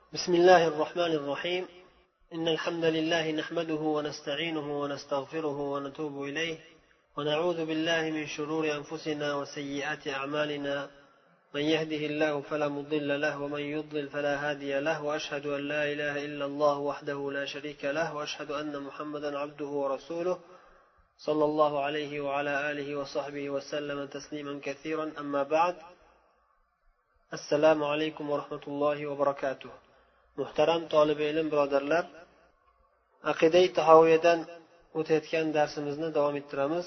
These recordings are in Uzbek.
بسم الله الرحمن الرحيم. إن الحمد لله نحمده ونستعينه ونستغفره ونتوب إليه ونعوذ بالله من شرور أنفسنا وسيئات أعمالنا. من يهده الله فلا مضل له ومن يضلل فلا هادي له، وأشهد أن لا إله إلا الله وحده لا شريك له، وأشهد أن محمدا عبده ورسوله صلى الله عليه وعلى آله وصحبه وسلم تسليما كثيرا. أما بعد، السلام عليكم ورحمة الله وبركاته. Muhtaram talib ilm birodarlar, aqida tahoviyadan o'tayotgan darsimizni davom ettiramiz.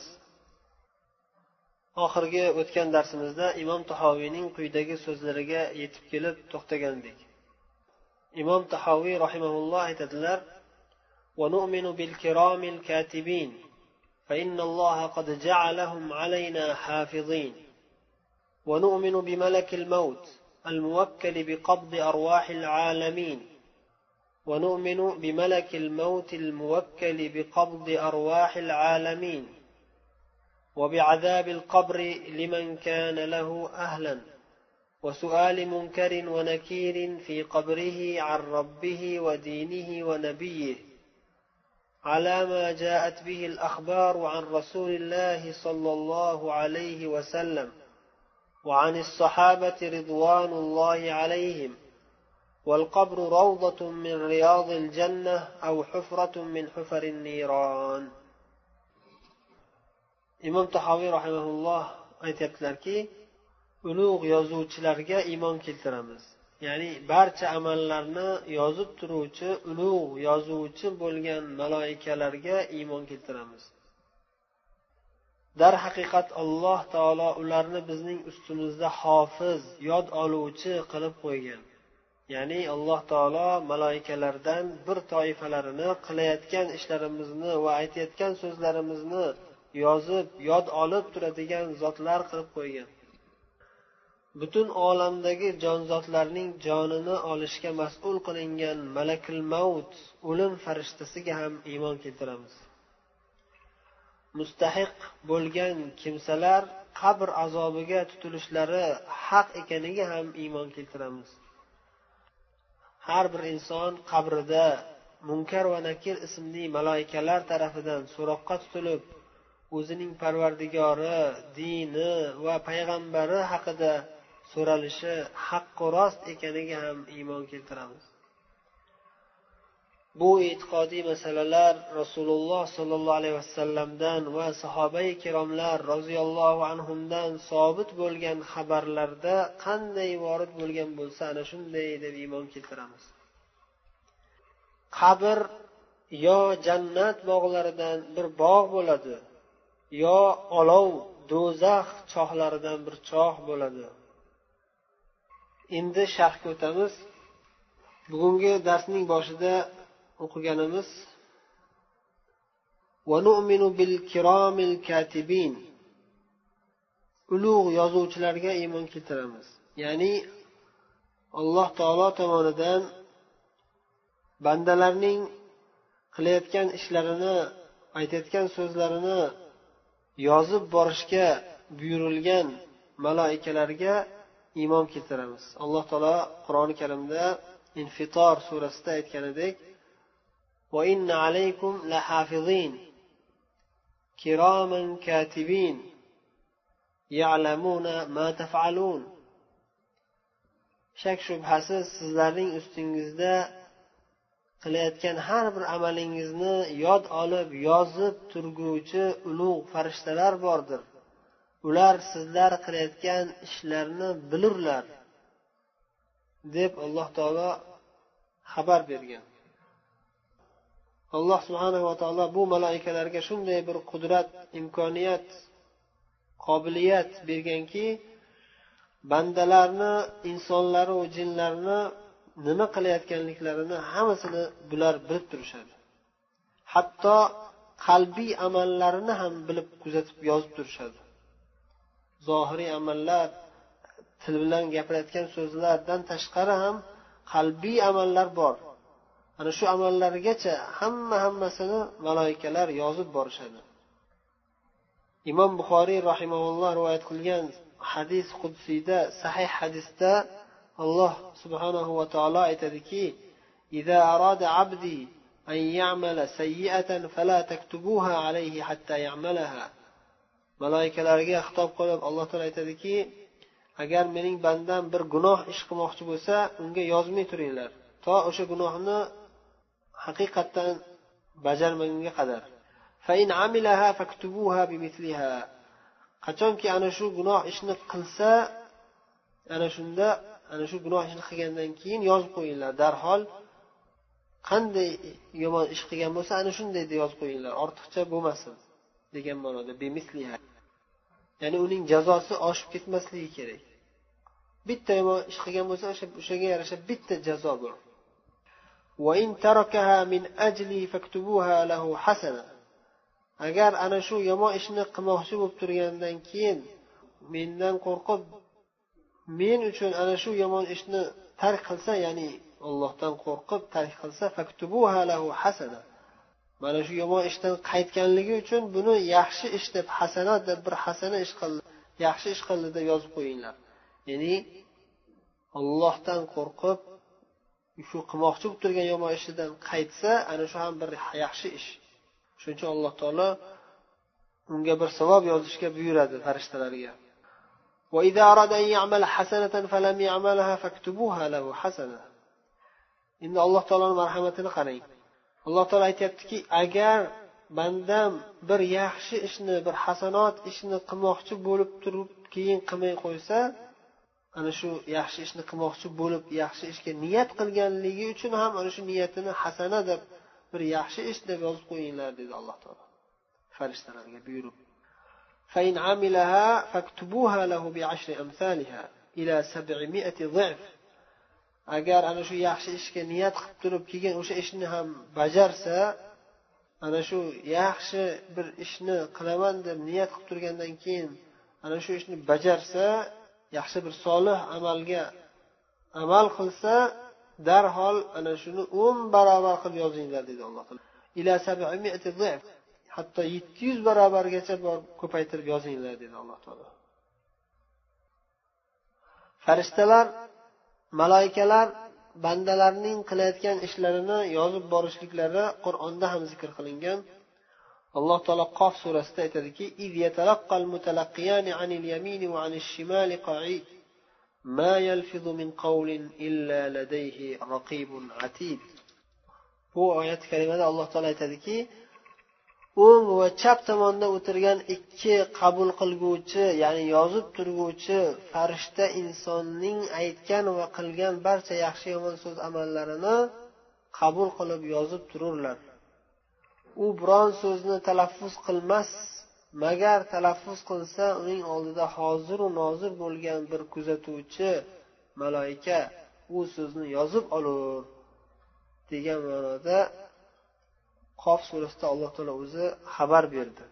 Oxirgi o'tgan darsimizda Imom Tahoviyning quyidagi so'zlariga yetib kelib to'xtagandik. Imom Tahoviy rahimahulloh aytadilar: "Va nu'minu bil kiramil katibin, fa innalloha qad ja'alahum alayna hafizin. Wa nu'minu bi malakil maut الموكل بقبض أرواح العالمين. ونؤمن بملك الموت الموكل بقبض أرواح العالمين، وبعذاب القبر لمن كان له أهلا، وسؤال منكر ونكير في قبره عن ربه ودينه ونبيه، على ما جاءت به الأخبار عن رسول الله صلى الله عليه وسلم وعن الصحابة رضوان الله عليهم، والقبر روضة من رياض الجنة أو حفرة من حفر النيران." Imom Tahoviy rahimahulloh aytibdilarki, ulug' yozuvchilarga iymon keltiramiz. Ya'ni barcha amallarni yozib turuvchi ulug' yozuvchi bo'lgan maloikalarga iymon keltiramiz. Dar haqiqat Alloh taolo ularni bizning ustimizda hofiz, yod oluvchi qilib qo'ygan. Ya'ni Alloh taolo maloikalardan bir toifalarini qilayotgan ishlarimizni va aytayotgan so'zlarimizni yozib, yod olib turadigan zotlar qilib qo'ygan. Butun olamdagi jonzotlarning jonini olishga mas'ul qilingan malakul maut, o'lim farishtasiga ham iymon keltiramiz. Mustahiq bo'lgan kimsalar qabr azobiga tutilishlari haq ekaniga ham iymon keltiramiz. Har bir inson qabrida Munkar va Nakir ismli maloikalar tarafidan so'roqqa tutilib, o'zining Parvardigori, dini va payg'ambari haqida so'ralishi haqqi rost ekaniga ham iymon keltiramiz. Bu e'tiqodiy masalalar Rasululloh sollallohu alayhi vasallamdan va sahobai kiromlar roziyallohu anhumdan sobit bo'lgan xabarlarda qanday vorid bo'lgan bo'lsa, ana shunday deb iymon keltiramiz. Qabr yo jannat bog'laridan bir bog' bo'ladi, yo olov do'zax chohlaridan bir choh bo'ladi. Endi sharhga o'tamiz. Bugungi darsning boshida o'qiganimiz va nu'minu bil kiramil katibin, ulug' yozuvchilarga iymon keltiramiz. Ya'ni Alloh taolo tomonidan bandalarning qilayotgan ishlarini, aytayotgan so'zlarini yozib borishga buyurilgan maloikalarga iymon keltiramiz. Alloh taolo Qur'oni Karimda Infitor surasida aytganidek: "Va inna alaykum lahafizin kiraman katibin ya'lamuna ma taf'alun." Shak shubhasiz sizlarning ustingizda qilayotgan har bir amalingizni yod olib, yozib turguvchi ulug' farishtalar bordir. Ular sizlar qilayotgan ishlarni bilurlar, deb Alloh taolo xabar bergan. Alloh subhanahu va taolo bu maloikalarga shunday bir qudrat, imkoniyat, qobiliyat berganki, bandalarni, insonlarni va jinlarni nima qilayotganliklarini hammasini bular bilib turishadi. Hatto qalbiy amallarini ham bilib, kuzatib, yozib turishadi. Zohiriy amallar, til bilan gapirayotgan so'zlardan tashqari ham qalbiy amallar bor. Ana shu amallargacha hammasini maloikalar yozib borishadi. Imom Buxoriy rahimahulloh rivoyat qilgan hadis qudsiyda, sahih hadisda alloh subhanahu va taolo aytadiki: "Iza arada abdi an ya'mala sayyi'atan fala taktubuha alayhi hatta ya'malaha." Malaikalarga xitob qilib Alloh taolo aytadiki: agar mening bandam bir gunoh ish qilmoqchi bo'lsa, unga yozmay turinglar, to o'sha gunohni haqiqatan bajarmagunga qadar. Fa in amilaha faktubuha bimithliha. Qachonki ana shu gunoh ishni qilsa, ana shunda ana shu gunoh ishni qilgandan keyin yozib qo'yinglar. Darhol qanday yomon ish qilgan bo'lsa, ana shunday deb yozib qo'yinglar, ortiqcha bo'lmasin degan ma'noda bimithliha. Ya'ni uning jazosi oshib ketmasligi kerak. Bitta yomon ish qilgan bo'lsa, o'shaga yarasha bitta jazo bor. Wa in tarakaha min ajli faktubuha lahu hasana. Agar ana shu yomon ishni qilmoqchi bo'lib turgandan keyin mendan qo'rqib men uchun ana shu yomon ishni tark qilsa, ya'ni Allohdan qo'rqib tark qilsa, faktubuha lahu hasana. Mana shu yomon ishdan qaytganligi uchun buni yaxshi ish deb, hasanat deb bir hasana ish qildi, yaxshi ish qildi deb yozib qo'yinglar. Ya'ni Allohdan qo'rqib shu qilmoqchi bo'lib turgan yomon ishidan qaytsa, ana shu ham bir yaxshi ish. Shuning uchun Alloh taolo unga bir savob yozishga buyuradi farishtalarga. Va idza arada an ya'mala hasanatan falam ya'malha faktubuha lahu hasana. Endi Alloh taoloning marhamatini qarang. Alloh taolo aytayaptiki, agar bandam bir yaxshi ishni, bir hasanat ishni qilmoqchi bo'lib turib keyin qilmay qo'ysa, ana shu yaxshi ishni qilmoqchi bo'lib yaxshi ishga niyat qilganligi uchun ham ana shu niyatini hasana deb, bir yaxshi ish deb yozib qo'yinglar dedi Alloh taolo farishtalarga buyurib. Fa in amilaha faktubuha lahu bi'ashri amsalha ila 700 dhif. Agar ana shu yaxshi ishga niyat qilib turib keyin o'sha ishni ham bajarsa, ana shu yaxshi bir ishni qilaman deb niyat qilib turgandan keyin ana shu ishni bajarsa, yaxshi bir solih amalga amal qilsa, darhol ana shuni 10 barobar qilib yozinglar dedi Alloh taolo. Ila 700 dhif. Hatto 700 barobargacha ko'paytirib yozinglar dedi Alloh taolo. Farishtalar, malaikalar bandalarning qilayotgan ishlarini yozib borishliklari Qur'onda ham zikr qilingan. Alloh taolo Qof surasida aytadiki: "Iz yatalaqqal mutalaqqiyani 'anil yamini va 'anil shimali qa'id, ma yalfizu min qawlin illa ladayhi raqibun 'atid." Bu oyat karimada Alloh taolo aytadiki, o'ng va chap tomonda o'tirgan ikki qabul qilguvchi, ya'ni yozib turguvchi farishta insonning aytgan va qilgan barcha yaxshi yomon so'z amallarini qabul qilib yozib tururlar. U biron so'zni talaffuz qilmas, magar talaffuz qilsa uning oldida hozir va nozir bo'lgan bir kuzatuvchi malaika u so'zni yozib olur degan ma'noda Qof surasida Alloh taolo o'zi xabar berdi.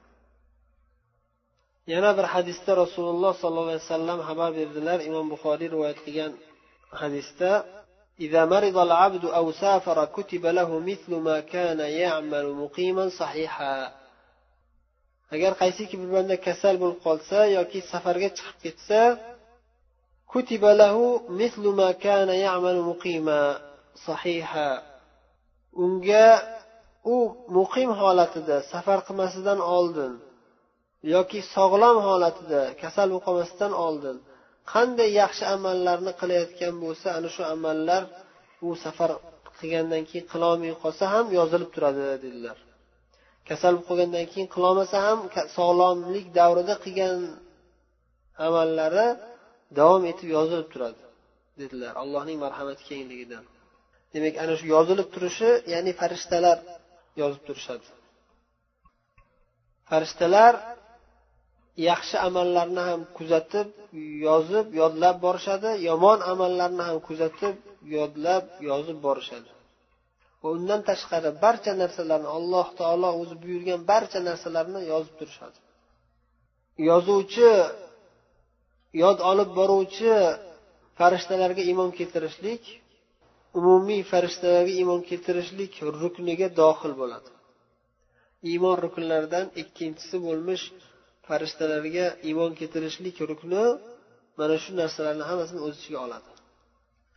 Yana bir hadisda Rasululloh sollallohu alayhi vasallam xabar berdilar. Imom Buxoriy rivoyat qilgan hadisda: "Iza marida al-'abdu aw safara kutiba lahu mithlu ma kana ya'malu muqiman sahiha." Agar qaysiki bir banda kasal bo'lib qolsa yoki safarga chiqib ketsa, kutiba lahu mithlu ma kana ya'malu muqima sahiha. Unga u muqim holatida, safar qilmasidan oldin yoki sog'lom holatida, kasal bo'lib qolmasdan oldin qanday yaxshi amallarni qilayotgan bo'lsa, ana shu amallar u safar qilgandan keyin qilolmay qolsa ham yozilib turadi dedilar. Kasal bo'lib qolgandan keyin qilolmasa ham sog'lomlik davrida qilgan amallari davom etib yozilib turadi dedilar, Allohning marhamati kengligidan. Demak, ana shu yozilib turishi, ya'ni farishtalar yozib turishadi. Farishtalar yaxshi amallarni ham kuzatib, yozib, yodlab borishadi, yomon amallarni ham kuzatib, yodlab, yozib borishadi. Va undan tashqari barcha narsalarni, Alloh taolo o'zi buyurgan barcha narsalarni yozib turishadi. Yozuvchi, yod olib boruvchi farishtalarga iymon keltirishlik umumiy farishtalarga iymon keltirishlik rukniga daxil bo'ladi. Iymon ruknlaridan ikkinchisi bo'lmish farishtalarga iymon keltirishlik rukni mana shu narsalarni hammasini o'z ichiga oladi.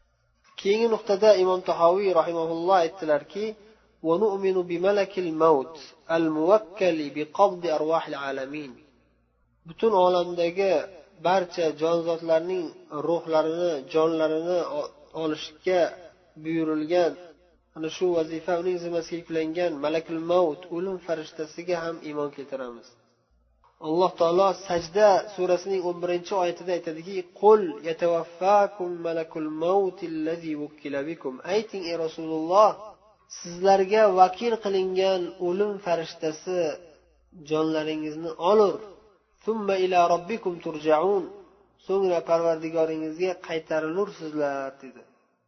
keyingi nuqtada imom Tahoviy rahimahulloh aytdilarki: "Va nu'minu bi malakil maut al-muwakkali bi qabdi arwahil alamin." Butun olamdagi barcha jonzotlarning ruhlarini, jonlarini olishga buyurilgan, ana shu vazifa uning zimmasiga yuklangan malakul maut, o'lim farishtasiga ham iymon keltiramiz. Alloh taolo Sajda surasining 11-oyatida aytadiki: "Qul yatawaffakum malakul maut allazi wukkila bikum." Ayting ey Rasululloh, sizlarga vakil qilingan o'lim farishtasi jonlaringizni olur. Thumma ila robbikum turja'un. So'ngra Parvardigoringizga qaytarilursizlar dedi.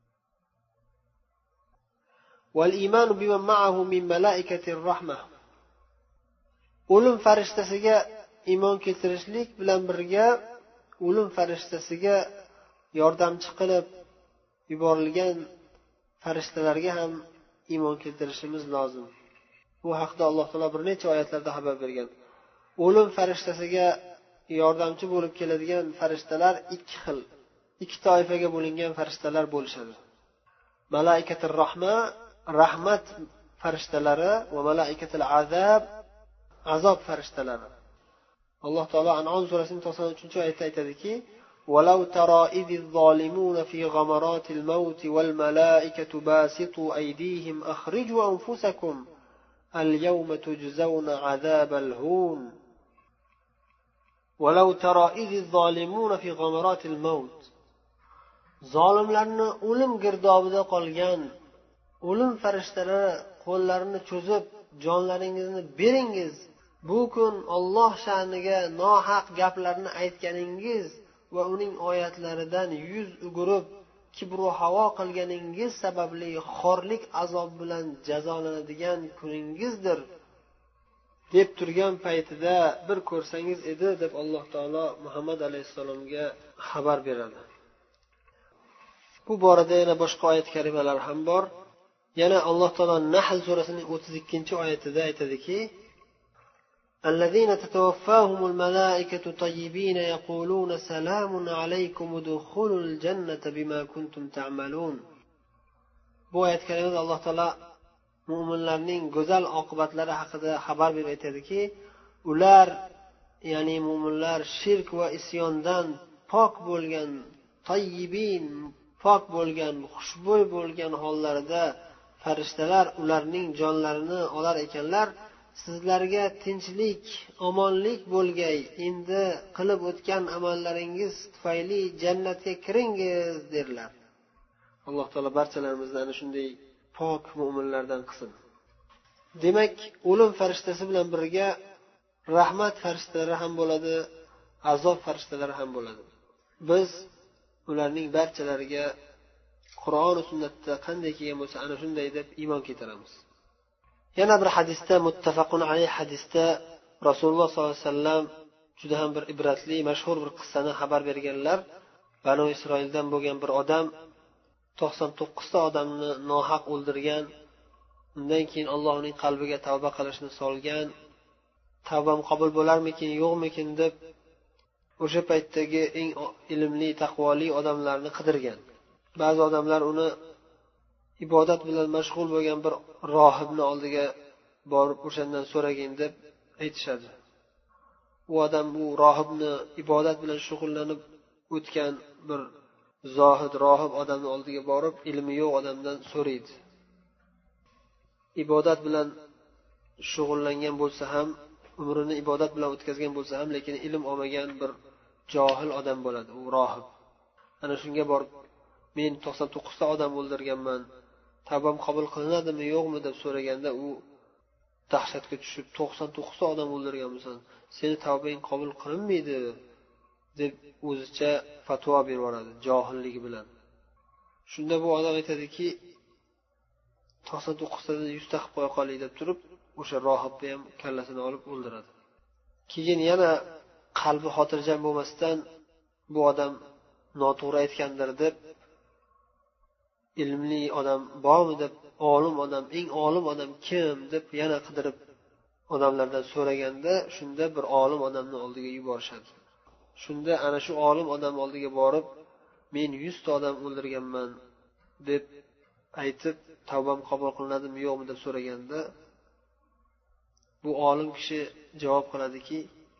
Wal iman biman ma'ahu min malaikatir rahmah. O'lim farishtasiga iymon keltirishlik bilan birga o'lim farishtasiga yordamchi qilib yuborilgan farishtalarga ham iymon keltirishimiz lozim. Bu haqda Alloh taolo bir necha oyatlarda xabar bergan. O'lim farishtasiga yordamchi bo'lib keladigan farishtalar ikki xil, ikki toifaga bo'lingan farishtalar bo'lishadi. Malaikatur rahma, rahmat farishtalari va malaikatul azab, azob farishtalari. Alloh taolo An'am surasining 93-oyatda aytadiki: "Walau tara idhiz zolimuna fi ghamaratil maut wal malaikatu basitu aydihim akhriju anfusakum al-yawma tujzauna azabal hun." Walau tara idhiz zolimuna fi ghamaratil maut. Zolimlarni o'lim girdobida qolgan o'lim farishtalari qo'llarini cho'zib, jonlaringizni beringiz. Bu kun Alloh sha'niga nohaq gaplarni aytganingiz va uning oyatlaridan yuz o'girib, kibru havo qilganingiz sababli xorlik azob bilan jazolanadigan kuningizdir deb turgan paytida bir ko'rsangiz edi deb Alloh taolo Muhammad alayhissalomga xabar beradi. Bu borada yana boshqa oyat karimalar ham bor. Yana Alloh taolo Nahl surasining 32-oyatida aytadiki: الذين تتوفاهم الملائكة طيبين يقولون سلام عليكم ادخلوا الجنة بما كنتم تعملون. Bu oyat karimada Alloh taolo mu'minlarning go'zal oqibatlari haqida xabar berib aytadiki, ular, ya'ni mu'minlar shirk va isyondan pok bo'lgan, tayyibin, pok bo'lgan, xushbo'y bo'lgan hollarida farishtalar ularning jonlarini olar ekanlar. Sizlarga tinchlik, omonlik bo'lgay, endi qilib o'tgan amallaringiz tufayli jannatga kiringiz derlar. Alloh taolo barchalarimizni ana shunday pok mu'minlardan qilsin. Demak, o'lim farishtasi bilan birga rahmat farishtalari ham bo'ladi, azob farishtalari ham bo'ladi. Biz ularning barchalariga Qur'on va sunnatda qanday kelgan bo'lsa, ana shunday deb iymon keltiramiz. Yana bir hadisda, muttafaqun alayh hadisda Rasululloh sollallohu alayhi vasallam juda ham bir ibratli, mashhur bir qissani xabar berganlar. Banu Isroildan bo'lgan bir odam 99 ta odamni nohaq o'ldirgan. Undan keyin Alloh uning qalbiga tavba qilishni solgan. Tavbam qabul bo'larmikin, yo'qmikin deb o'sha paytdagi eng ilmli, taqvoli odamlarni qidirgan. Ba'zi odamlar uni ibodat bilan mashg'ul bo'lgan bir rohibni oldiga borib o'shandan so'ragin deb aytishadi. U odam bu rohibni ibodat bilan shug'ullanib o'tgan bir zohid, rohib odamning oldiga borib, ilmi yo'q odamdan so'raydi. Ibodat bilan shug'ullangan bo'lsa ham, umrini ibodat bilan o'tkazgan bo'lsa ham, lekin ilm olmagan bir johil odam bo'ladi, u rohib. Ana shunga borib, men 99 ta odam o'ldirganman, tavbam qabul qilinadimi yo'qmi deb so'raganda, u dahshatga tushib, 99 ta odam o'ldirganmisan, seni tavbang qabul qilinmaydi deb o'zicha fatvo berib yuboradi johilligi bilan. Shunda bu odam aytadiki, 99 tadan 100 ta qilib qo'ya qoling deb turib, o'sha rohibni ham kallasini olib o'ldiradi. Keyin yana qalbi xotirjam bo'lmasdan, bu odam noto'g'ri aytgandir deb, ilmli odam bormi deb, olim odam, eng olim odam kim deb yana qidirib odamlardan so'raganda, shunda bir olim odamning oldiga yuborishadi. Shunda ana shu olim odam oldiga borib, men 100 ta odam o'ldirganman, deb aytib tavbam qabul qilinadimi yo'qmi deb so'raganda bu olim kishi javob qiladiki,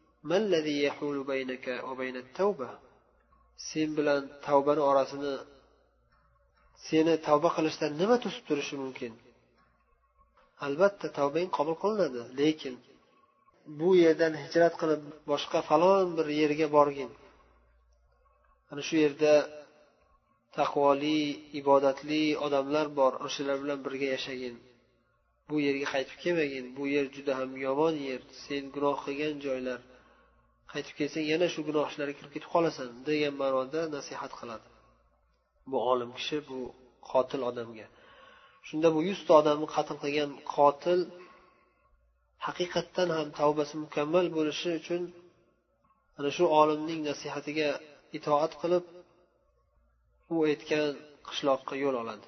sen bilan tavbani orasini seni tavba qilishdan nima to'sib turishi mumkin? Albatta tavbang qabul qilinadi, lekin bu yerdan hijrat qilib boshqa falon bir yerga borgin. Ana shu yerda taqvoli, ibodatli odamlar bor, o'shalar bilan birga yashagin. Bu yerga qaytib kelmagin. Bu yer juda ham yomon yer, sen gunoh qilgan joylar. Qaytib kelsang yana shu gunoh ishlarga kirib ketib qolasan degan ma'noda nasihat qiladi. Bu olim kishi bu qotil odamga. Shunda bu 100 ta odamni qatl qilgan qotil haqiqatdan ham tavbasi mukammal bo'lishi uchun ana shu olimning nasihatiga itoat qilib u aytgan qishloqqa yo'l oladi.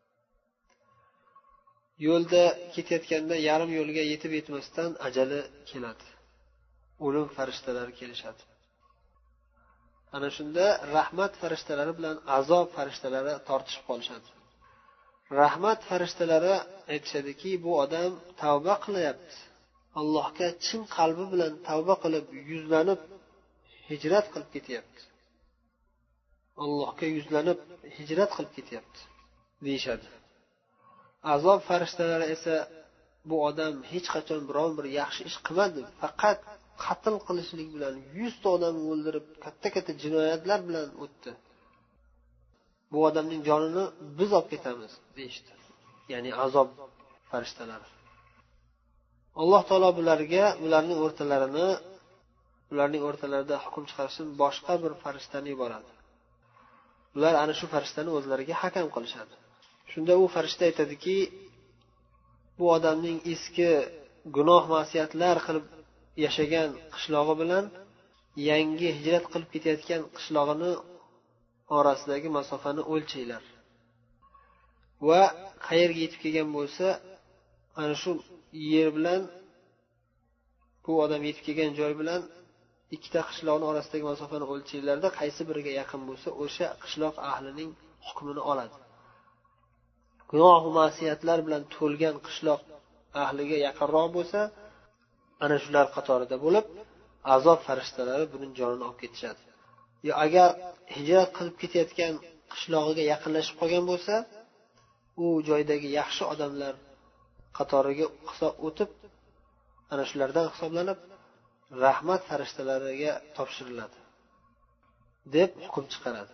Yo'lda ketayotganda yarim yo'lga yetib yetmasdan ajali keladi. O'lim farishtalari kelishadi. Ana shunda rahmat farishtalari bilan azob farishtalari tortishib qolishadi. Rahmat farishtalari aytishadiki, bu odam tavba qilyapti. Allohga chin qalbi bilan tavba qilib, yuzlanib hijrat qilib ketyapti. Allohga yuzlanib hijrat qilib ketyapti deyshadi. Azob farishtalari esa bu odam hech qachon biron bir yaxshi ish qilmadi, faqat qatl qilishlik bilan 100 ta odamni o'ldirib, katta-katta jinoyatlar bilan o'tdi. Bu odamning jonini biz olib ketamiz deyshti. Ya'ni azob farishtalari. Alloh taolo ularning o'rtalarida hukm chiqarish uchun boshqa bir farishtani yuboradi. Ular ana shu farishtani o'zlariga hakam qilishadi. Shunda u farishta aytadiki, bu odamning eski gunoh ma'siyatlar qilib yashagan qishlog'i bilan yangi hijrat qilib ketayotgan qishlog'ini orasidagi masofani o'lchaylar. Va qayerga yetib kelgan bo'lsa, ana shu yer bilan bu odam yetib kelgan joy bilan ikkita qishloqning orasidagi masofani o'lchaylarda qaysi biriga yaqin bo'lsa, o'sha qishloq ahlining hukmini oladi. Gunoh va ma'siyatlar bilan to'lgan qishloq ahliga yaqinroq bo'lsa, ana shular qatorida bo'lib, azob farishtalari buning jonini olib ketishadi. Yo agar hijrat qilib ketayotgan qishlog'iga yaqinlashib qolgan bo'lsa, u joydagi yaxshi odamlar qatoriga hisob o'tib, ana shulardan hisoblanib rahmat farishtalariga topshiriladi deb hukm chiqaradi.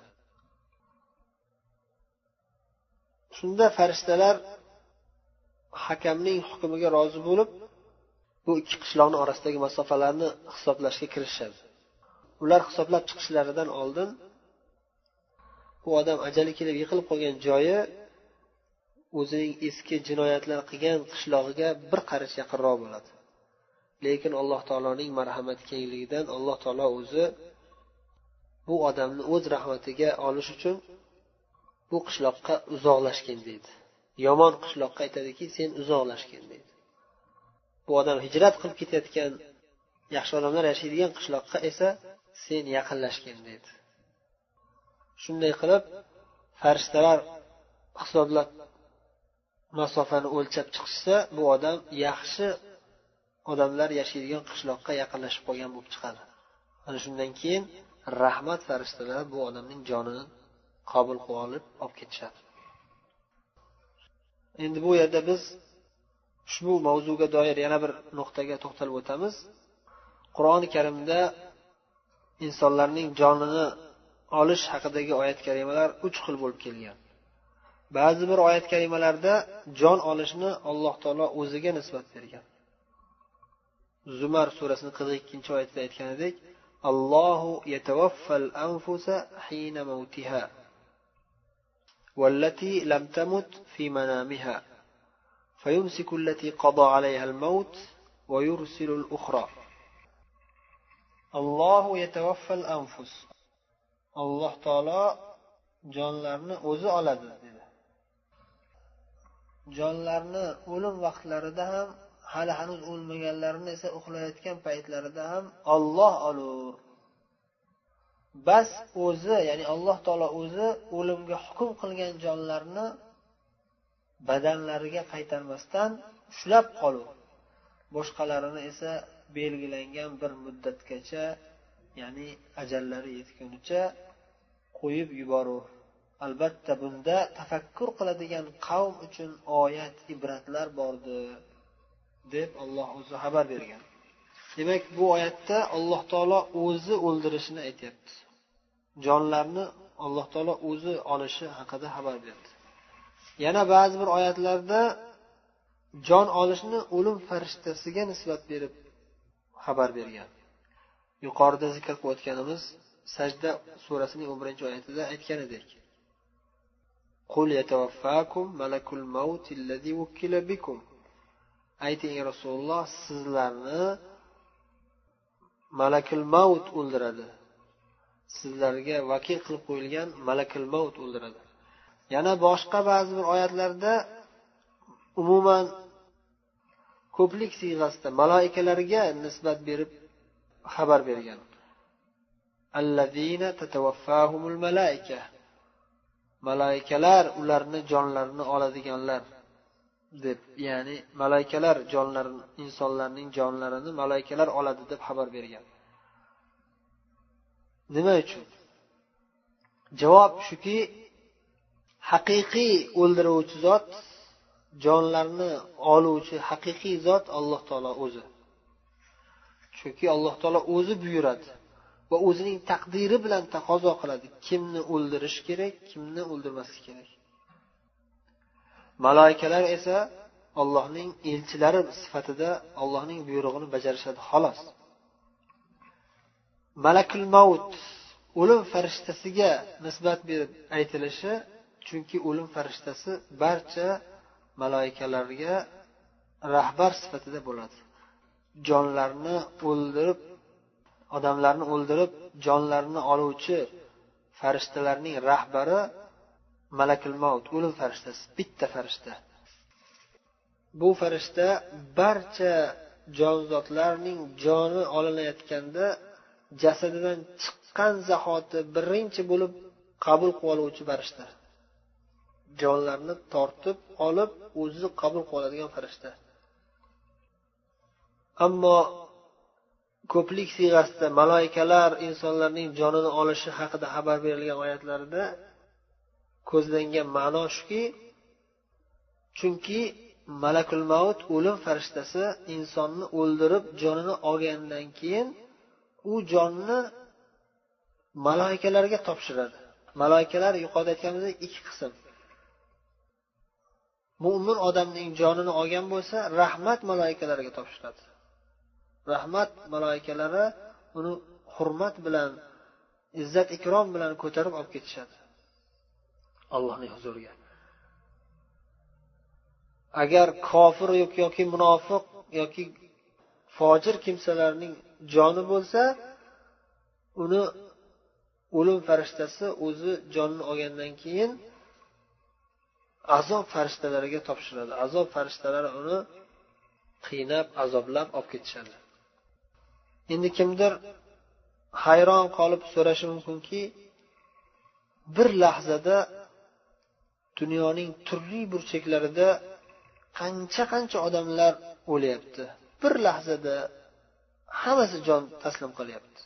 Shunda farishtalar hakamning hukmiga rozi bo'lib, bu ikki qishloqning orasidagi masofalarni hisoblashga kirishadi. Ular hisoblab chiqishlaridan oldin bu odam ajali kelib yiqilib qolgan joyi o'zining eski jinoyatlar qilgan qishlog'iga bir qarich yaqinroq bo'ladi. Lekin Alloh taoloning marhamati kengligidan Alloh taolo o'zi bu odamni o'z rahmatiga olish uchun bu qishloqqa uzoqlashgin deydi. Yomon qishloqqa aytadiki, sen uzoqlashgin deydi. Bu odam hijrat qilib ketayotgan yaxshi odamlar yashaydigan qishloqqa esa sen yaqinlashgin deydi. Shunday qilib farishtalar hisoblab masofani o'lchab chiqsa, bu odam yaxshi odamlar yashaydigan qishloqqa yaqinlashib qolgan bo'lib chiqadi. Ana shundan keyin rahmat farishtalari bu odamning jonini qabul qilib olib ketishadi. Endi bu yerda biz ushbu mavzuga doir yana bir nuqtaga to'xtalib o'tamiz. Qur'oni Karimda insonlarning jonini olish haqidagi oyat karimalar 3 xil bo'lib kelgan. Ba'zi bir oyat karimalarda jon olishni Alloh taolo o'ziga nisbat bergan. Zumar surasining 42-oyatida aytganidek, Allohu yatawaffal anfusa hina mautiha wallati lam tamut fi manamiha fayumsiku allati qada 'alayha al-maut wa yursilu al-ukhra. Allohu yatawaffal anfus. Alloh taolo jonlarni o'zi oladi dedi. Jonlarni o'lim vaqtlarida ham, hali hanuz o'lmaganlarni esa uxlayotgan paytlarida ham Alloh olur. bas o'zi, ya'ni Alloh taolo o'zi o'limga hukm qilgan jonlarni badanlariga qaytarmasdan ushlab qolur, boshqalarini esa belgilangan bir muddatgacha, ya'ni ajallari yetgunicha qo'yib yuborur. Albatta bunda tafakkur qiladigan qavm uchun oyat, ibratlar bordir deb Alloh o'zi xabar bergan. Demak, bu oyatda Alloh taolo o'zi o'ldirishini aytyapti. Jonlarni Alloh taolo o'zi olishi haqida xabar berdi. Yana ba'zi bir oyatlarda jon olishni o'lim farishtasiga nisbat berib xabar bergan. Yuqorida zikr qilayotganimiz Sajda surasining 11-oyatida aytgan edik. Qul yatawaffakum malakul maut allazi wukkila bikum. Ayting Rasululloh, sizlarni malakul maut o'ldiradi. Sizlarga vakil qilib qo'yilgan malakul maut o'ldiradi. Yana boshqa ba'zi bir oyatlarda umuman ko'plik siyg'asida malaikalarga nisbat berib xabar bergan. Allazina tatawaffahumul malaika. Malaikalar ularni jonlarini oladiganlar deb, ya'ni malaikalar jonlarini, insonlarning jonlarini malaikalar oladi deb xabar bergan. Nima uchun? Javob shuki, haqiqiy o'ldiruvchi zot, jonlarni oluvchi haqiqiy zot Alloh taolo o'zi. Chunki Alloh taolo o'zi buyuradi va o'zining taqdiri bilan taqozo qiladi kimni o'ldirish kerak, kimni o'ldirmaslik kerak. Malaikalar esa Allohning elchilari sifatida Allohning buyrug'ini bajarishadi xolos. Malakul maut o'lim farishtasiga nisbat berib aytilishi, chunki o'lim farishtasi barcha malaikalarga rahbar sifatida bo'ladi. Jonlarni o'ldirib, odamlarni o'ldirib, jonlarini oluvchi farishtalarning rahbari malakul maut, o'lim farishtasi, bitta farishta. Bu farishta barcha jonzotlarning joni olinayotganda jasadidan chiqqan zahoti birinchi bo'lib qabul qilib oluvchi farishta. Jonlarni tortib olib o'zi qabul qilib oladigan farishta. Ammo ko'plik siyg'asida malaikalar insonlarning jonini olishi haqida xabar berilgan oyatlarda ko'zlangan ma'no shuki, chunki malakul maut o'lim farishtasi insonni o'ldirib jonini olgandan keyin u jonni malaikalarga topshiradi. Malaikalar yuqorida aytganimizdek ikki qism. Mu'min odamning jonini olgan bo'lsa, rahmat malaikalariga topshiradi. Rahmat malaikalari uni hurmat bilan, izzat ikrom bilan ko'tarib olib ketishadi Allohning huzuriga. Agar kofir yoki munofiq yoki fojir kimsalarning joni bo'lsa, uni o'lim farishtasi o'zi jonni olgandan keyin azob farishtalariga topshiradi. Azob farishtalari uni qiynab, azoblab olib ketishadi. Endi kimdir hayron qolib so'rashi mumkinki, bir lahzada dunyoning turli burchaklarida qancha odamlar o'lyapti. Bir lahzada hammasi jon taslim qilyapti.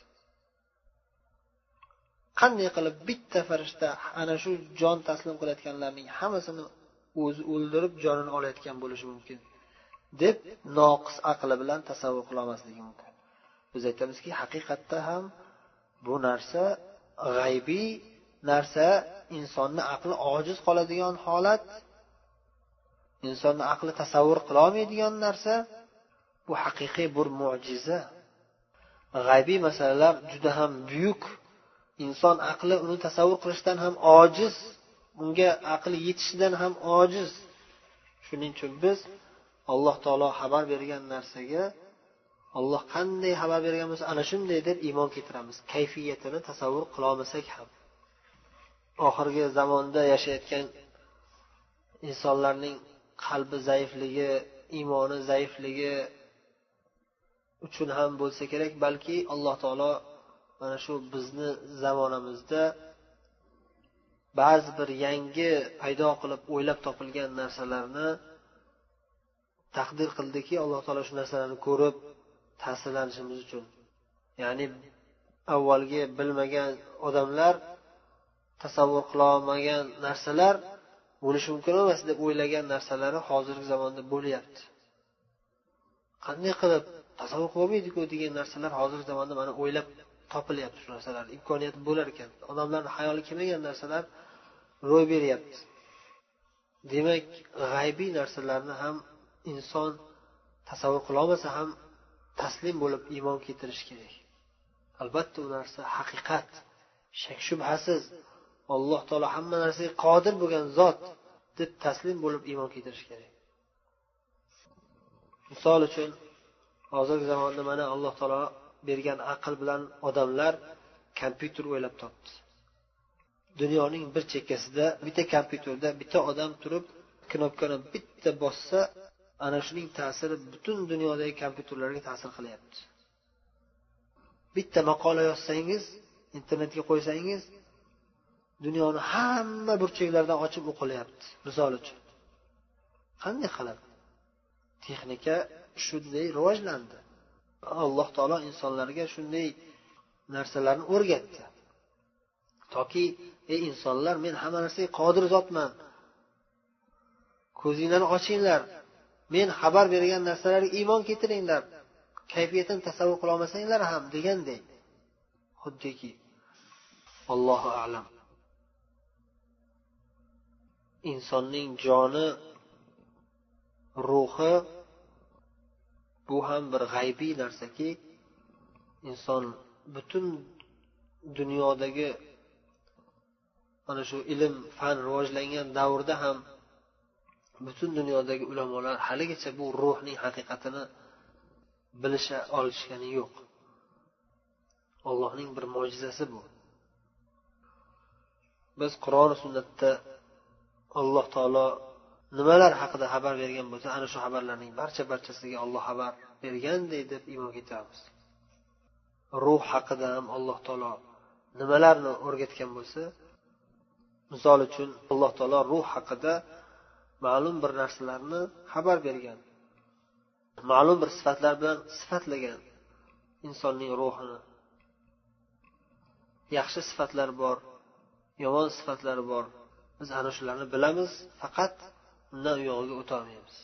Qanday qilib bitta farishta ana shu jon taslim qilayotganlarning hammasini o'zi o'ldirib jonini olayotgan bo'lishi mumkin deb noqis aqli bilan tasavvur qila olmasligi mumkin. Biz aytamizki, haqiqatda ham bu narsa g'aybiy narsa, insonni aqli ojiz qoladigan holat, insonni aqli tasavvur qila olmaydigan narsa, bu haqiqiy bir mo'jiza. G'aybiy masalalar juda ham buyuk. Inson aqli uni tasavvur qilishdan ham ojiz, unga aqli yetishidan ham ojiz. Shuning uchun biz Alloh taolo xabar bergan narsaga Alloh qanday xabar bergan bo'lsa, ana shunday deb iymon keltiramiz. Kayfiyatini tasavvur qila olmasak ham. Oxirgi zamonda yashayotgan insonlarning qalbi zaifligi, iymoni zaifligi uchun ham bo'lsa kerak, balki Alloh taolo mana shu bizni zamonamizda ba'zi bir yangi paydo qilib o'ylab topilgan narsalarni taqdir qildiki, alloh taolo shu narsalarni ko'rib ta'sirlanishimiz uchun. ya'ni avvalgi bilmagan odamlar, tasavvur qila olmagan narsalar bo'lishi mumkin emas deb o'ylagan narsalari hozirgi zamonda bo'lyapti. Qanday qilib tasavvur qilolmaydi-ku degan narsalar hozirgi zamonda mana o'ylab topilyapti. Shu narsalar imkoniyati bo'lar ekan. Odamlarning xayoliga kelmagan narsalar ro'y beryapti. Demak, g'aybiy narsalarni ham inson tasavvur qila olmasa ham taslim bo'lib iymon keltirish kerak. Albatta u narsa haqiqat, shak shubhasiz Alloh taolo hamma narsaga qodir bo'lgan zot deb taslim bo'lib iymon keltirish kerak. Misol uchun hozirgi zamonda mana Alloh taolo bergan aql bilan odamlar kompyuter o'ylab topdi. Dunyoning bir chekkasida bitta kompyuterda bitta odam turib knopkani bitta bossa, ana shuning ta'siri butun dunyodagi kompyuterlarga ta'sir qilyapti. Bitta maqola yozsangiz, internetga qo'ysangiz, dunyoni hamma burchaklaridan ochib o'qilyapti. Misol uchun. Qanday qilib? Texnika shunday rivojlandi. Alloh taolo insonlarga shunday narsalarni o'rgatdi. Toki, ey insonlar, men hamma narsaga qodir zotman. Ko'zinglarni ochinglar. Men xabar bergan narsalarga iymon keltiringlar. Kayfiyatini tasavvur qila olmasanglar ham degandek. Xuddiki Allohu a'lam. Insonning joni, ruhi bu ham bir g'aybiy narsaki, inson butun dunyodagi mana shu ilm, fan rivojlangan davrda ham butun dunyodagi ulamolar haligacha bu ruhning haqiqatini bilisha olishgani yo'q. Allohning bir mo'jizasi bu. Biz Qur'on va sunnatda Alloh taolo nimalar haqida xabar bergan bo'lsa, ana shu xabarlarning barchasiga Alloh xabar bergandek deb iymon keltiramiz. Ruh haqida ham Alloh taolo nimalarni o'rgatgan bo'lsa, misol uchun Alloh taolo ruh haqida ma'lum bir narsalarni xabar bergan. Ma'lum bir sifatlar bilan sifatlagan insonning ruhini. Yaxshi sifatlar bor, yomon sifatlar bor. Biz ana shularni bilamiz, faqat undan u yog'iga o'ta olmaymiz.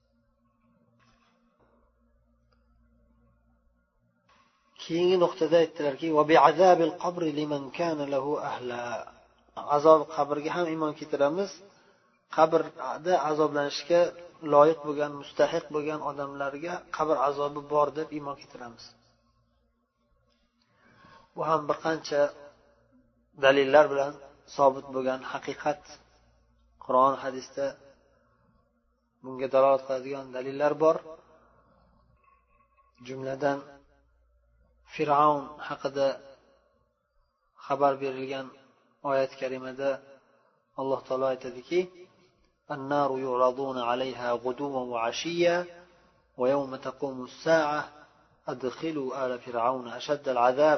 Keyingi nuqtada aytdilarki, "Va bi'azabil qabri liman kana lahu ahla." Azob qabrga ham iymon keltiramiz. Qabrda azoblanishga loyiq bo'lgan, mustahiq bo'lgan odamlarga qabr azobi bor deb iymon keltiramiz. Bu ham bir qancha dalillar bilan sobit bo'lgan haqiqat. Qur'on, hadisda bunga dalolat qiladigan dalillar bor. Jumladan Fir'aun haqida xabar berilgan oyat karimada Alloh taolo aytadiki: "An-naru yuraduna 'alayha ghuduwan wa 'ashiyya wa yawma taqumu as-sa'ah adkhilu ala fir'auna ashadda al-'adab."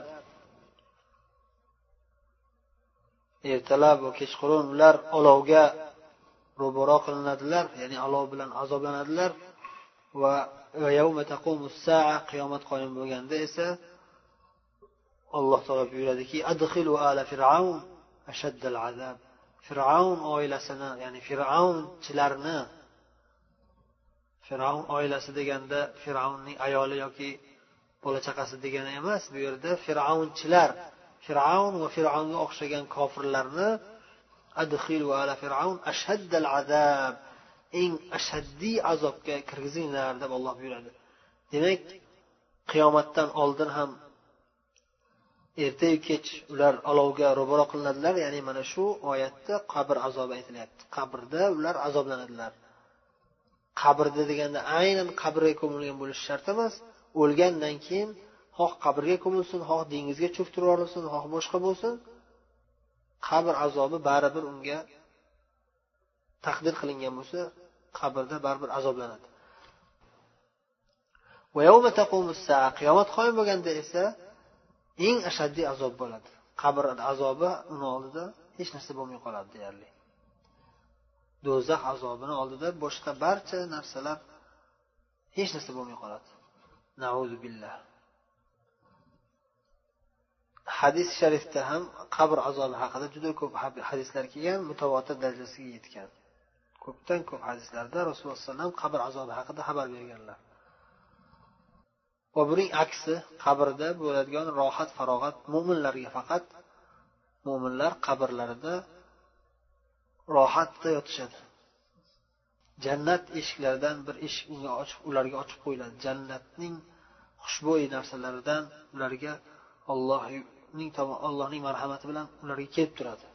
Ertalab va kechqurun ular olovga ro'baro qilinadilar, ya'ni olov bilan azoblanadilar. Va yawma taqumu as-sa'ah, qiyomat qoyim bo'lganda esa Alloh taolo buyuradiki: "Adkhilu ala fir'aun ashadda al-'adab." Fir'aun oilasini, ya'ni fir'aunchilarni, Fir'aun oilasi deganda Fir'aunning ayoli yoki bola chaqasi degani emas, bu yerda fir'aunchilar, Fir'aun va Fir'aunga o'xshagan kofirlarni adkhilu ala fir'aun ashadda al-'adab, eng ashaddiy azobga kirgizinglar deb Alloh buyuradi. Demak, qiyomatdan oldin ham erta-yu kech ular olovga ro'baro qilinadilar, ya'ni mana shu oyatda qabr azobi aytilyapti. Qabrda ular azoblanadilar. Qabrda deganda aynan qabrga ko'milgan bo'lishi shart emas, o'lgandan keyin xoh qabrga ko'milsin, xoh dengizga cho'ktirib yuborilsin, xoh boshqa bo'lsin, qabr azobi baribir unga taqdir qilingan bo'lsa, qabrda baribir azoblanadi. Va yawma taqumus sa'a, qiyomat qoyim bo'lganda esa eng ashaddiy azob bo'ladi. Qabr azobi uni oldida hech narsa bo'lmay qoladi deyarli. Do'zax azobini oldida boshqa barcha narsalar hech narsa bo'lmay qoladi. Nauzu billah. Hadis sharifda ham qabr azobi haqida juda ko'p hadislar kelgan, mutawatir darajasiga yetgan. Ko'pdan ko'p hadislarda Rasululloh sollallohu alayhi vasallam qabr azobi haqida xabar berganlar. Va buning aksi qabrda bo'ladigan rohat, farog'at mu'minlarga faqat mu'minlar qabrlarida rohatda yotishadi. Jannat eshiklaridan bir eshik unga ochib, ularga ochib qo'yiladi. Jannatning xushbo'y narsalaridan ularga Allohning marhamati bilan ularga kelib turadi.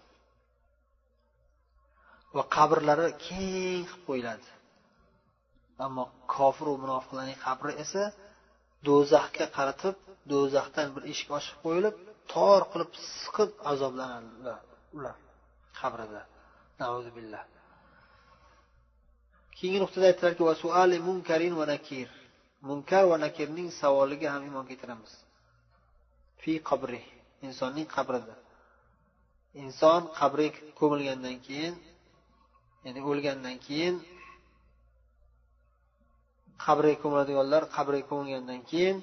Va qabrlari keng qilib qo'yiladi. Ammo kofir va munofiqlarning qabri esa do'zaxga qaratib, do'zaxdan bir eshik ochib qo'yilib, tor qilib siqib azoblanadilar ular qabrida. Nauzu billah. Keyingi nuqtada aytdilarki, va suali munkarin va nakir. Munkar va nakirning savoliga ham iymon keltiramiz. Fi qabri, insonning qabrida. Inson qabriga ko'milgandan keyin, ya'ni o'lgandan keyin qabriga ko'miladiganlar qabriga ko'milgandan keyin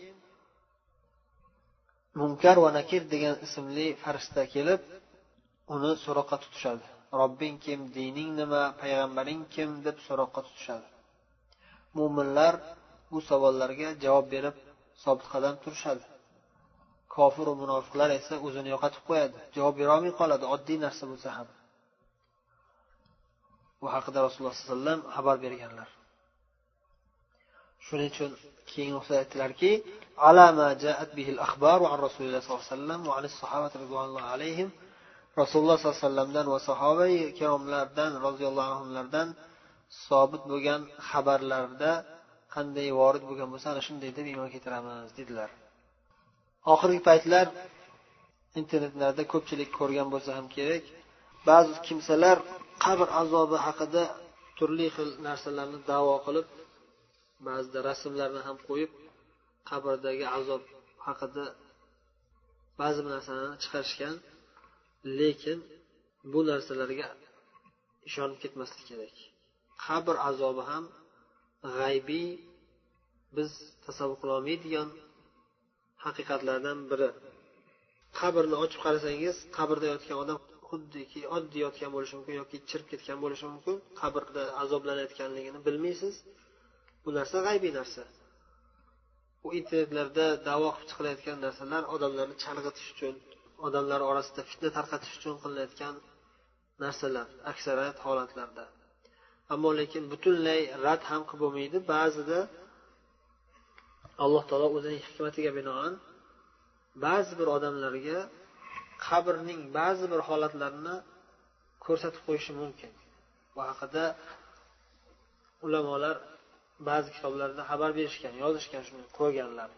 Munkar va Nakir degan ismli farishta kelib uni so'roqqa tutishadi. Robbing kim, dining nima, payg'ambaring kim deb so'roqqa tutishadi. Mu'minlar bu savollarga javob berib sobit qadam turishadi. Kofir va munofiqlar esa o'zini yo'qotib qo'yadi. Javob bera olmay qoladi, oddiy narsa bo'lsa ham. Bu haqida Rasululloh sollallohu alayhi vasallam xabar berganlar. Shuning uchun keyingi nuqtada aytdilarki, alama ja'at bihil akhbar an Rasululloh sollallohu alayhi vasallam va anis sahabati radhiyallohu alayhim. Rasululloh sollallohu alayhi vasallamdan va sahobai kiromlardan roziyallohu anhulardan sobit bo'lgan xabarlarda qanday vorid bo'lgan bo'lsa, ana shunday deb iymon keltiramiz dedilar. Oxirgi paytlar internetlarda ko'pchilik ko'rgan bo'lsa ham kerak, ba'zi kimsalar qabr azobi haqida turli xil narsalarni da'vo qilib, ba'zida rasmlarni ham qo'yib, qabrdagi azob haqida ba'zi narsalarni chiqarishgan. Lekin bu narsalarga ishonib ketmaslik kerak. Qabr azobi ham g'aybiy, biz tasavvur qila olmaydigan haqiqatlardan biri. Qabrni ochib qarasangiz, qabrda yotgan odam xuddiki oddiy yotgan bo'lishi mumkin yoki chirib ketgan bo'lishi mumkin. Qabrda azoblanayotganligini bilmaysiz. Bu narsa g'aybiy narsa. Bu internetlarda da'vo qilib chiqilayotgan narsalar odamlarni chalg'itish uchun, odamlar orasida fitna tarqatish uchun qilinayotgan narsalar aksariyat holatlarda. Ammo lekin butunlay rad ham qilib bo'lmaydi. Ba'zida Alloh taolo o'zining hikmatiga binoan ba'zi bir odamlarga qabrning ba'zi bir holatlarini ko'rsatib qo'yishi mumkin. Bu haqida ulamolar ba'zi kitoblarda xabar berishgan, yozishgan, shuni ko'rganlar.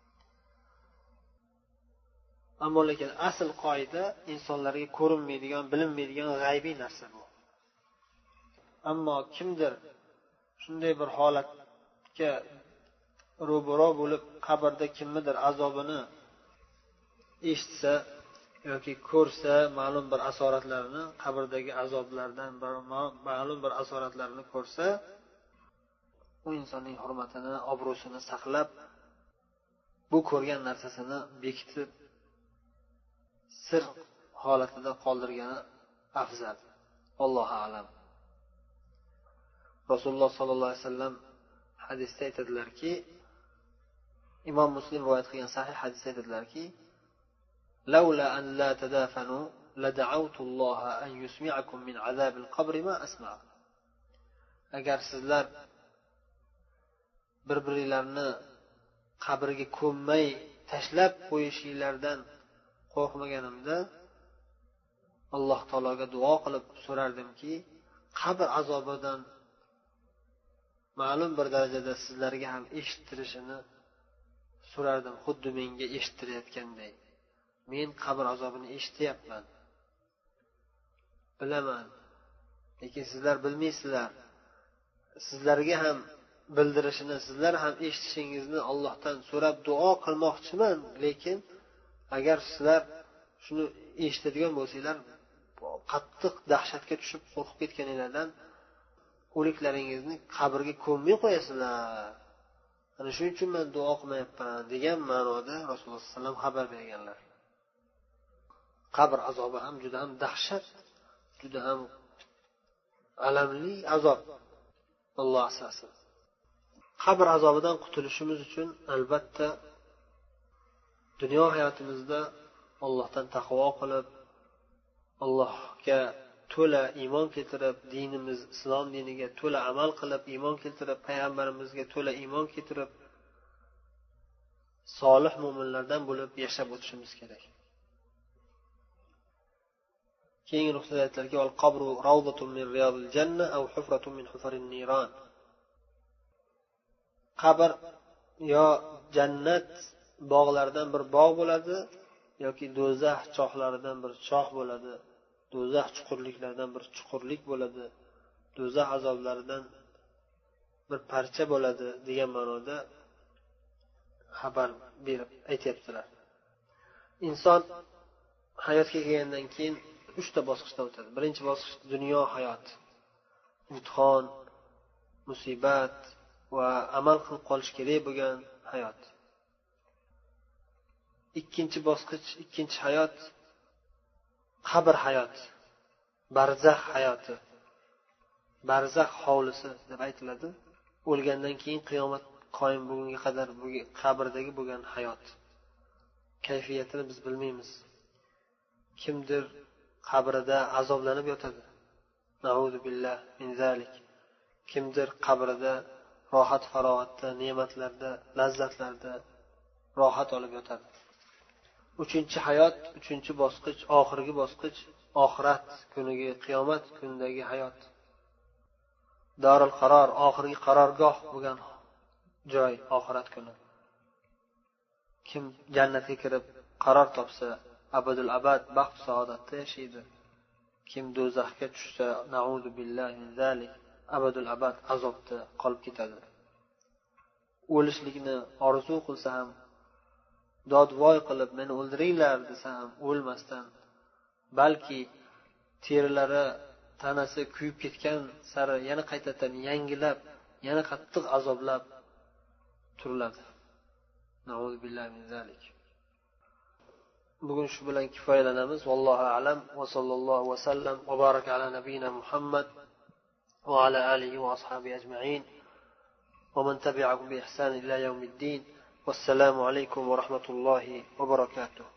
Ammo lekin asl qoida insonlarga ko'rinmaydigan, bilinmaydigan g'aybiy narsa bu. Ammo kimdir shunday bir holatga ro'baro bo'lib qabrda kimnidir azobini eshitsa yoki ko'rsa, ma'lum bir asoratlarni, qabrdagi azoblardan ma'lum bir asoratlarni ko'rsa, u insonning hurmatini, obro'sini saqlab, bu ko'rgan narsasini bekitib, sir holatida qoldirgani afzal. Allohu a'lam. Rasululloh sollallohu alayhi vasallam hadisda aytadilarki, Imom Muslim rivoyat qilgan sahih hadisda aytadilarki, "Laula an la tadafanu lada'awtu Alloha an yusmi'akum min azabil qabri ma asma'." Agar sizlar bir-birlarini qabrga ko'mmay tashlab qo'yishinglardan qo'rqmaganimda Alloh taologa duo qilib so'rardimki, qabr azobidan ma'lum bir darajada sizlarga ham eshittirishini so'rardim, xuddi menga eshittirayotganday. Men qabr azobini eshityapman, bilaman, lekin sizlar bilmaysizlar. Sizlarga ham bildirishini, sizlar ham eshitishingizni Allohdan so'rab duo qilmoqchiman, lekin agar sizlar shuni eshitadigan bo'lsanglar qattiq dahshatga tushib qo'rqib ketganinglardan o'liklaringizni qabrga ko'mmay qo'yasizlar, ana shuning uchun men duo qilmayapman degan ma'noda rasululloh sollallohu alayhi vasallam xabar berganlar. Qabr azobi ham juda ham dahshat, juda ham alamli azob. Alloh asrasin. Qabr azobidan qutulishimiz uchun albatta dunyo hayotimizda Allohdan taqvo qilib, Allohga to'la iymon keltirib, dinimiz islom diniga to'la amal qilib, iymon keltirib, payg'ambarimizga to'la iymon keltirib, solih mo'minlardan bo'lib yashab o'tishimiz kerak. Keyingi nuqtada aytilarki, "Val qabru rawdatun min riyadil janna aw hufratun min hufarin niran." Qabr yo jannat bog'laridan bir bog' bo'ladi yoki do'zax chohlaridan bir choh bo'ladi, do'zax chuqurliklaridan bir chuqurlik bo'ladi, do'zax azoblaridan bir parcha bo'ladi degan ma'noda xabar berib aytayaptilar. Inson hayotga kelgandan keyin 3 ta bosqichdan o'tadi. Birinchi bosqich dunyo hayoti. Imtihon, musibat va amal qilib qolish kerak bo'lgan hayot. Ikkinchi bosqich, ikkinchi hayot qabr hayoti, barzax hayoti, barzax hovlisi deb aytiladi. O'lgandan keyin qiyomat qoyim bo'lgunga qadar qabrdagi bo'lgan hayot. Kayfiyatini biz bilmaymiz. Kimdir qabrida azoblanib yotadi. Nauzu billah min zalik. Kimdir qabrida rohat farohatda, ne'matlarda, lazzatlarda rohat olib yotadi. Uchinchi hayot, uchinchi bosqich, oxirgi bosqich oxirat kuniga, qiyomat kunidagi hayot. Darul qaror, oxirgi qarorgoh bo'lgan joy oxirat kuni. Kim jannatga kirib qaror topsa, abadul abad baxt saodatda yashaydi. Kim do'zaxga tushsa, nauzu billahi min zalik, abadul abad azobda qolib ketadi. O'lishlikni orzu qilsa ham, dodvoy qilib meni o'ldiringlar desa ham o'lmasdan, balki terilari, tanasi kuyib ketgan sari yana qaytadan yangilab, yana qattiq azoblab turiladi. Nauzu billahi min zalik. Bugun shu bilan kifoyalanamiz. Vallohu a'lam. Va sallallohu va sallam va baraka ala nabiyina Muhammad va ala alihi va ashabihi ajma'in va man tabi'ahum bi ihsan ila yawmiddin. Wassalamu alaykum va rahmatullohi va barakatuh.